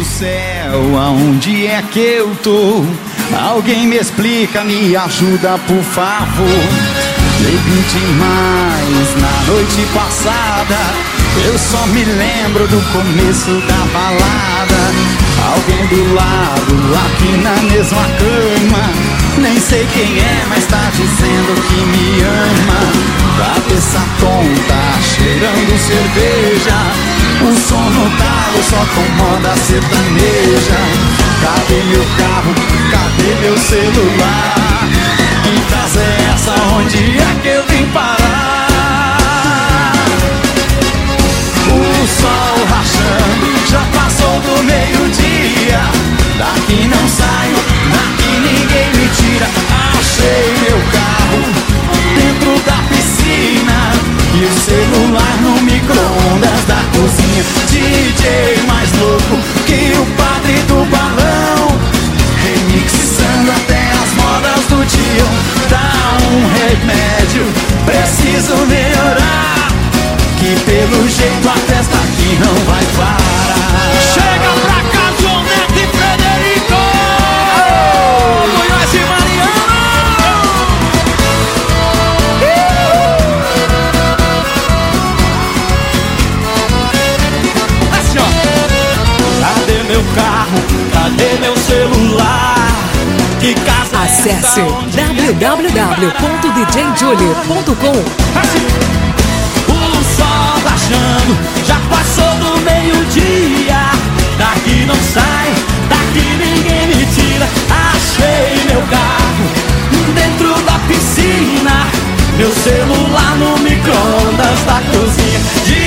céu, aonde é que eu tô? Alguém me explica, me ajuda, por favor. Bebi demais na noite passada, eu só me lembro do começo da balada. Alguém do lado, aqui na mesma cama, nem sei quem é, mas tá dizendo que me ama. Cabeça tonta, cheirando cerveja, o som no carro só com moda sertaneja. Cadê meu carro? Cadê meu celular? Que casa é essa? Onde é que eu vim parar? O sol rachando, já passou do meio-dia. Daqui não saio, daqui ninguém me tira. Achei meu carro dentro da piscina e o celular no micro-ondas da cozinha. DJ mais louco que o padre do balão, remixando até as modas do dia. Dá um remédio, preciso melhorar, que pelo jeito a festa aqui não vai parar. Chega pra cá, João Neto e Frederico, Munhoz e Mariano. Assim, ó. Cadê meu carro? Cadê meu celular? Que casa Acesse é essa? www.djjulie.com. Assim. O sol rachando, já passou do meio-dia. Daqui não sai, daqui ninguém me tira. Achei meu carro dentro da piscina, meu celular no micro-ondas da cozinha.